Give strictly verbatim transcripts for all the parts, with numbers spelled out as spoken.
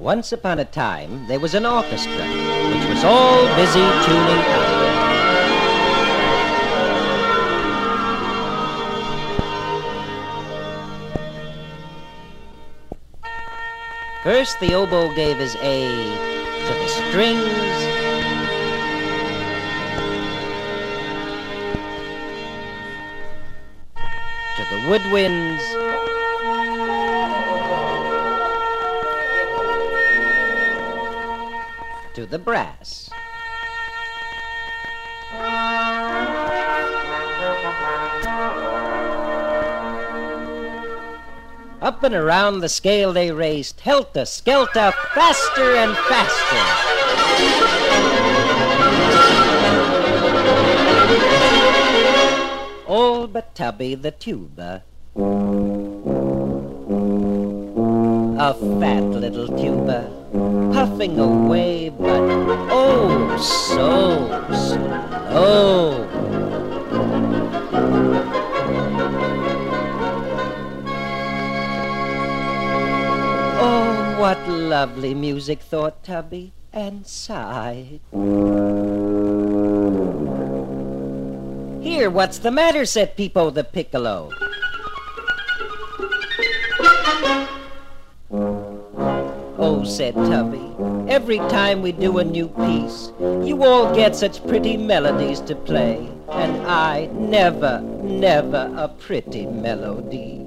Once upon a time, there was an orchestra, which was all busy tuning out. First, the oboe gave his A to the strings, to the woodwinds, to the brass. Up and around the scale they raced, helter-skelter, faster and faster. All but Tubby the tuba. A fat little tuba, puffing away, but oh, so slow. Oh, what lovely music, thought Tubby, and sighed. Here, what's the matter, said Peepo the piccolo. Oh, said Tubby, every time we do a new piece, you all get such pretty melodies to play, and I never, never a pretty melody.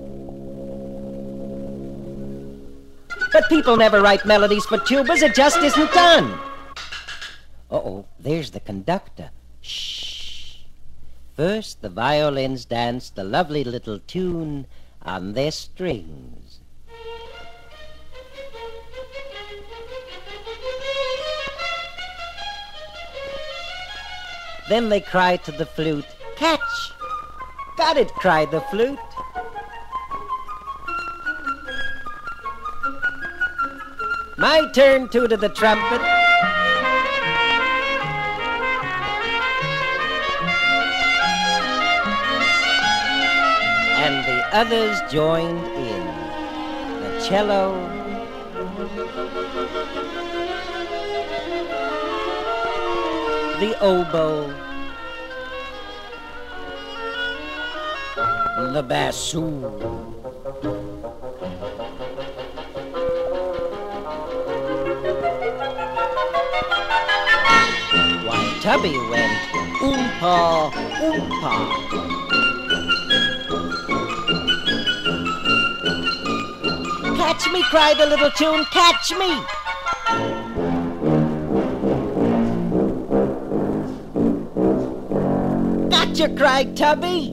But people never write melodies for tubas, it just isn't done. Uh-oh, there's the conductor. Shh. First, the violins danced a lovely little tune on their strings. Then they cried to the flute, catch! Got it, cried the flute. My turn, tooted the trumpet. And the others joined in. The cello, the oboe, the bassoon. While Tubby went oompa, oompa. Catch me, cried the little tune, catch me! Gotcha, cried Tubby.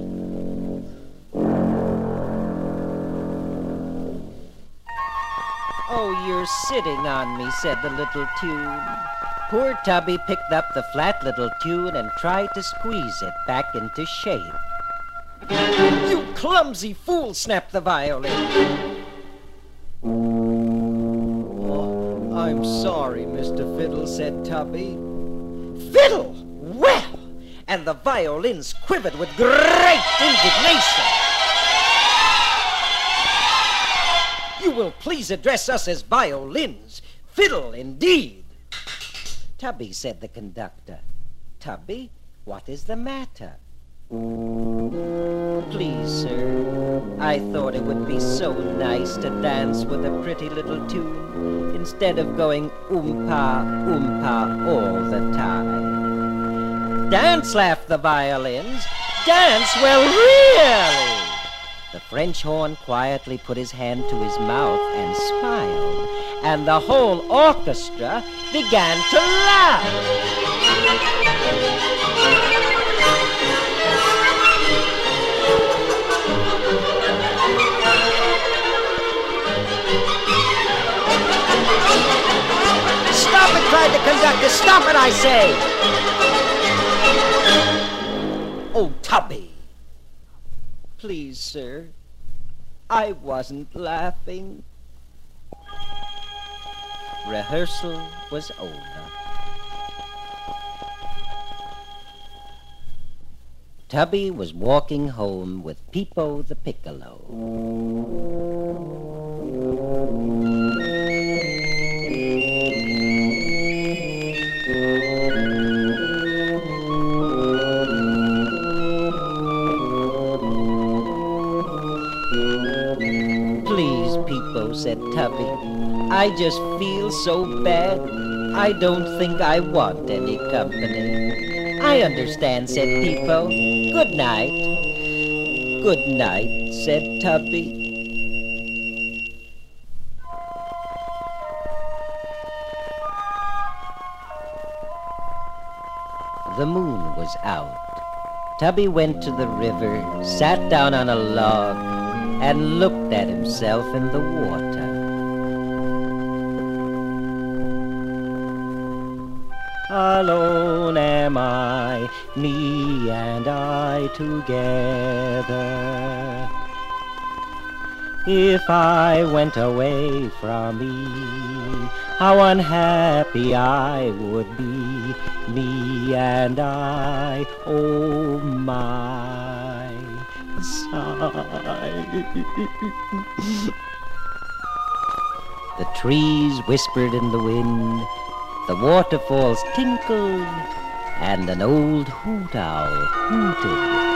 Oh, you're sitting on me, said the little tune. Poor Tubby picked up the flat little tune and tried to squeeze it back into shape. You clumsy fool, snapped the violin. Oh, I'm sorry, Mister Fiddle, said Tubby. Fiddle? Well! And the violins quivered with great indignation. You will please address us as violins. Fiddle, indeed. Tubby, said the conductor. Tubby, what is the matter? Please, sir, I thought it would be so nice to dance with a pretty little tune instead of going oompa, oompa all the time. Dance, laughed the violins. Dance? Well, really! The French horn quietly put his hand to his mouth and smiled, and the whole orchestra began to laugh. Stop it, cried the conductor. Stop it, I say. Oh, Tubby. Please, sir, I wasn't laughing. Rehearsal was over. Tubby was walking home with Peepo the piccolo. Pizzicato, said Tubby. I just feel so bad. I don't think I want any company. I understand, said Peepo. Good night. Good night, said Tubby. The moon was out. Tubby went to the river, sat down on a log, and looked at himself in the water. Alone am I, me and I together. If I went away from me, how unhappy I would be, me and I, oh my, sigh. The trees whispered in the wind, the waterfalls tinkled, and an old hoot owl hooted.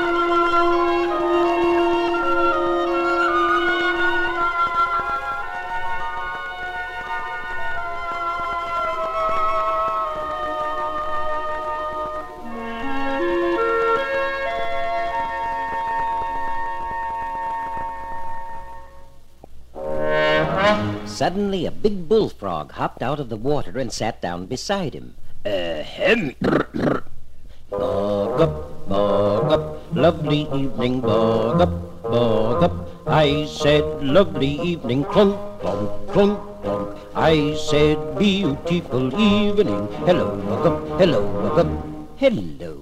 Suddenly, a big bullfrog hopped out of the water and sat down beside him. Ahem. Bog up, bog up, lovely evening, bog up, bog up. I said, lovely evening, clunk, clunk, clunk, clunk. I said, beautiful evening, hello, bog up, hello, bog up, hello.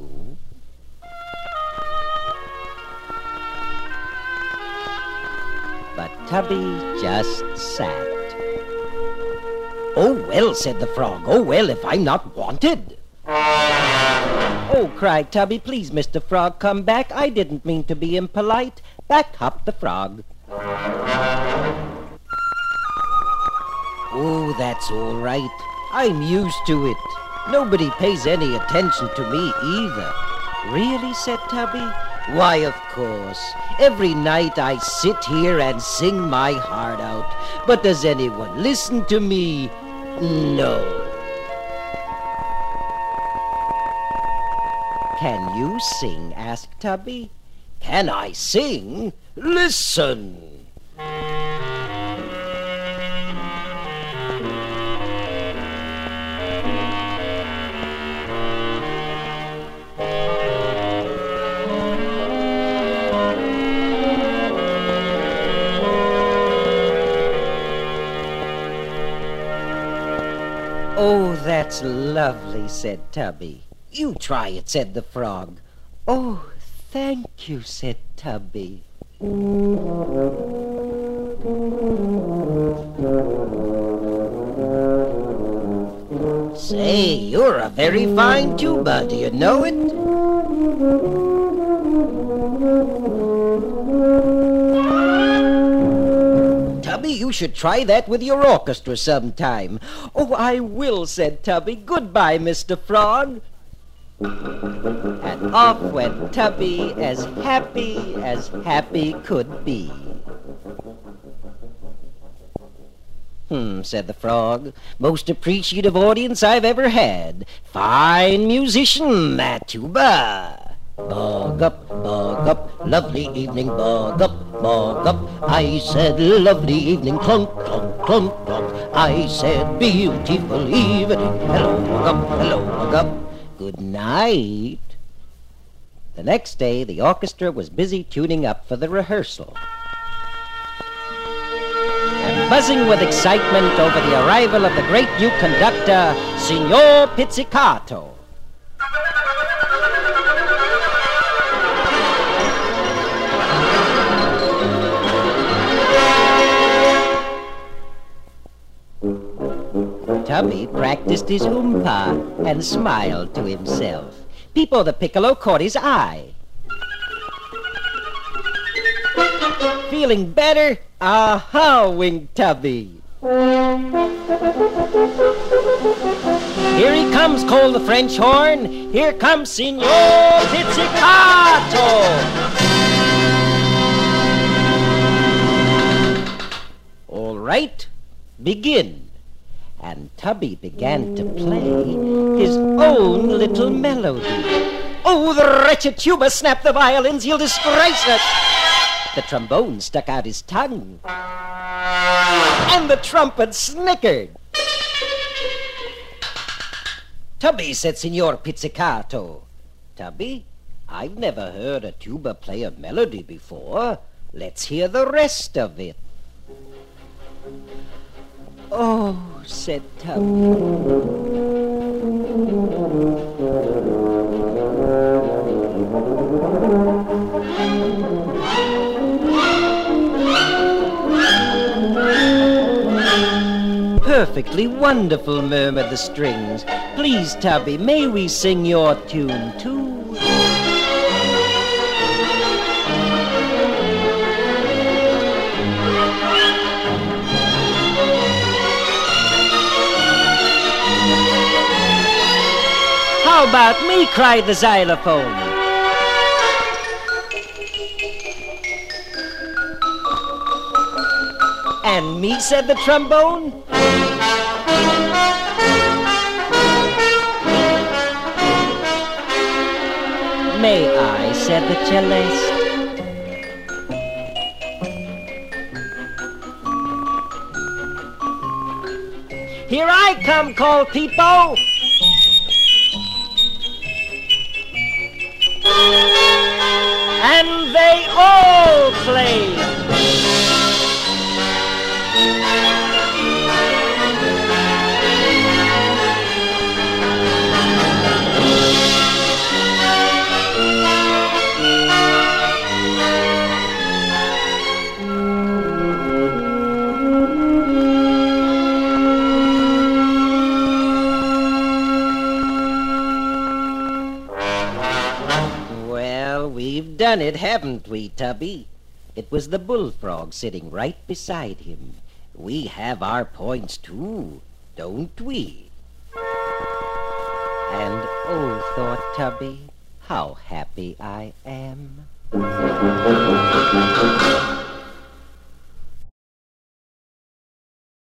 But Tubby just sat. Oh, well, said the frog. Oh, well, if I'm not wanted. Oh, cried Tubby, please, Mister Frog, come back. I didn't mean to be impolite. Back hopped the frog. Oh, that's all right. I'm used to it. Nobody pays any attention to me either. Really, said Tubby? Why, of course. Every night I sit here and sing my heart out. But does anyone listen to me? No. Can you sing? Asked Tubby. Can I sing? Listen. Oh, that's lovely, said Tubby. You try it, said the frog. Oh, thank you, said Tubby. Say, you're a very fine tuba, do you know it? Tubby, you should try that with your orchestra sometime. Oh, I will, said Tubby. Goodbye, Mister Frog. And off went Tubby, as happy as happy could be. Hmm, said the frog. Most appreciative audience I've ever had. Fine musician, that tuba. Bog up, bog up, lovely evening, bog up, bog up. I said lovely evening, clunk, clunk, clunk, clunk. I said beautiful evening, hello, bog up, hello, bog up. Good night. The next day, the orchestra was busy tuning up for the rehearsal. And buzzing with excitement over the arrival of the great new conductor, Signor Pizzicato. Tubby practiced his oompa and smiled to himself. Peepo the Piccolo caught his eye. Feeling better? Aha, winked Tubby. Here he comes, called the French horn. Here comes Signor Pizzicato. All right, begin. And Tubby began to play his own little melody. Oh, the wretched tuba snapped the violins, he'll disgrace us. The trombone stuck out his tongue. And the trumpet snickered. Tubby, said Signor Pizzicato. Tubby, I've never heard a tuba play a melody before. Let's hear the rest of it. Oh, said Tubby. Perfectly wonderful, murmured the strings. Please, Tubby, may we sing your tune too? How about me? Cried the xylophone. And me, said the trombone. May I, said the cellist. Here I come, called Peepo. And they all played. We've done it, haven't we, Tubby? It was the bullfrog sitting right beside him. We have our points, too, don't we? And, oh, thought Tubby, how happy I am.